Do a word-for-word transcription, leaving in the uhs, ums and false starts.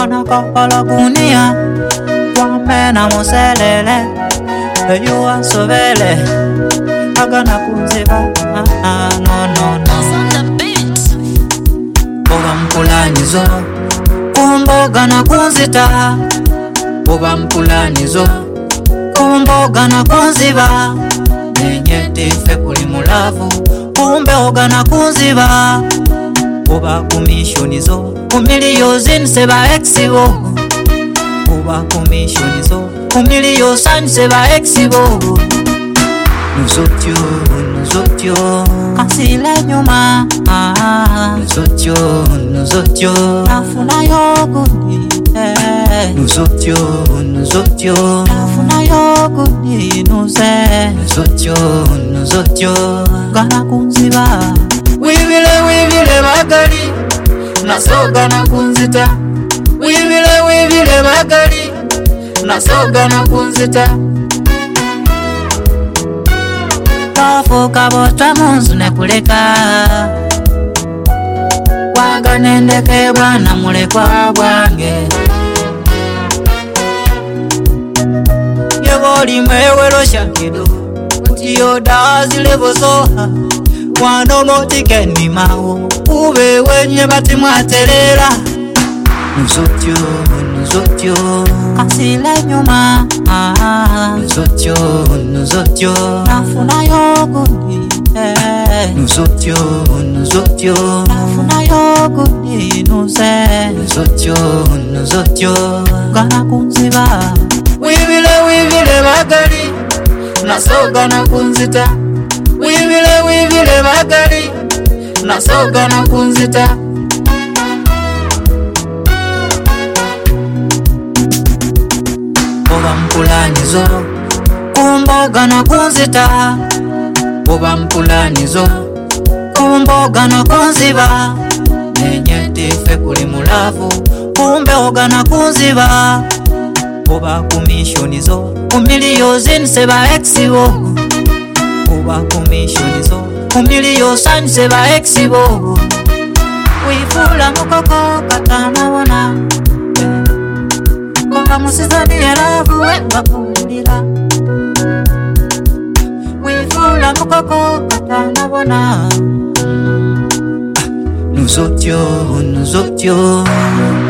Kana kapala gunia Wamena moselele Eyuwa sovele Agana kunziba ah, ah, no no no Boba mpulanizo Kumboga na kunzita Boba mpulanizo Kumboga na kunziba Nenyete ife kuli mulavu Kumbe oga na kunziba Boba kumishonizo Kumiliyozi nseba exibo Boba kumishonizo Kumiliyosa nseba exibo Nuzotyo, nuzotyo Kasile nyuma Nuzotyo, nuzotyo Nafuna yoguni Nuzotyo, nuzotyo Nafuna yoguni nuze Nuzotyo, nuzotyo Gana kunziba Wibile wibile magali Nasoga na kunzita Wibile wibile magali Nasoga na kunzita Kafuka botwa munzu nekuleka Waga nendeke bwana mulekwa bwange Yeboli mwewelo shakido Utiyo dazile bozoha Wano motike ni mawo Ube wenye bati mwaterera Nuzotyo, nuzotyo Kasile nyuma Nuzotyo, nuzotyo Nafuna yoguni Nuzotyo, nuzotyo Nafuna yoguni nuze Nuzotyo, nuzotyo Gana kunziba Wibile wibile magali Nasoga na kunzita Wibile wibile magali Nasoga na kunzita Boba mpulanizo Kumboga na kunzita Boba mpulanizo Kumboga na kunziba Nenyete ife kuli mulavu Kumbe oga na kunziba Boba kumishonizo Kumiliyozi nseba exibo Boba kumishonizo Kumiliyosa nseba exibo Wifula mukoko katana wana Koka musizani yalavu wemba kulira Wifula mukoko katana wana Nuzotyo, nuzotyo